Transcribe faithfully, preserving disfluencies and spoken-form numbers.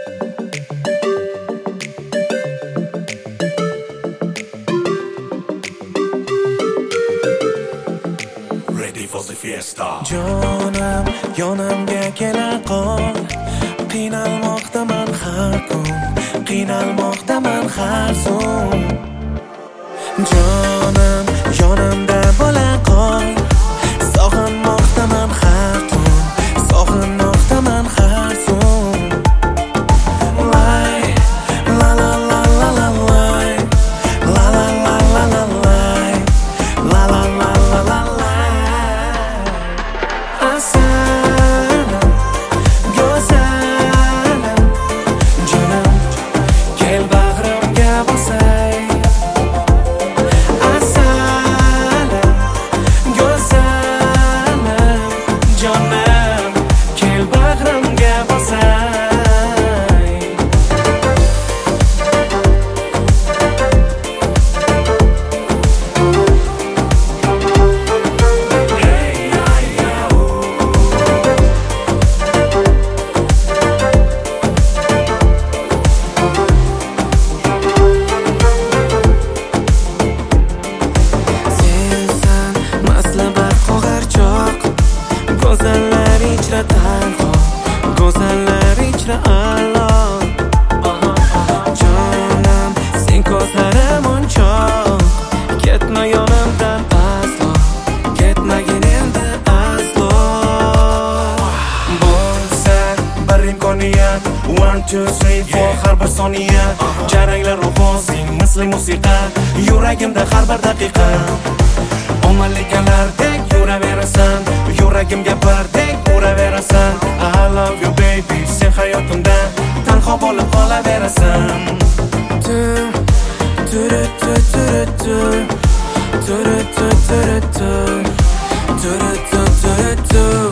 Ready for the fiesta. Jonam, yonamga kela qol. Qiynalmoqdaman har kun, qiynalmoqdaman har zum. Jonam, yonimda bo'la qol. Sog'inmoqdaman har tun, sog'inmoqdaman har zum. Lay, la la la la la lay, la la la la la lay, la la la la la lay. Asalam, go'zalim, jonim, kel bag'rimga bosay. Asalam, go'zalim, jonim, kel bag'rimga bosay. Sensan maslabat qo'g'archoq, go'zallar ichra tanho, go'zallar ichra a'lo. Jonim, sen ko'zlarim o'nchoq, ketma yonimdan aslo, ketmagin endi aslo. Bo'lsa bir imkoniyat, one two three four har bir soniya, jaranglar ovozing misli musiqa, yuragimda har bir daqiqa. Omaliklardek yuraverasan, yuragimga birdek uraverasan. I love you baby, sen hayotimda tanho bo'lib qolaverasan. Tu tu tu tu tu tu tu tu tu tu tu tu tu tu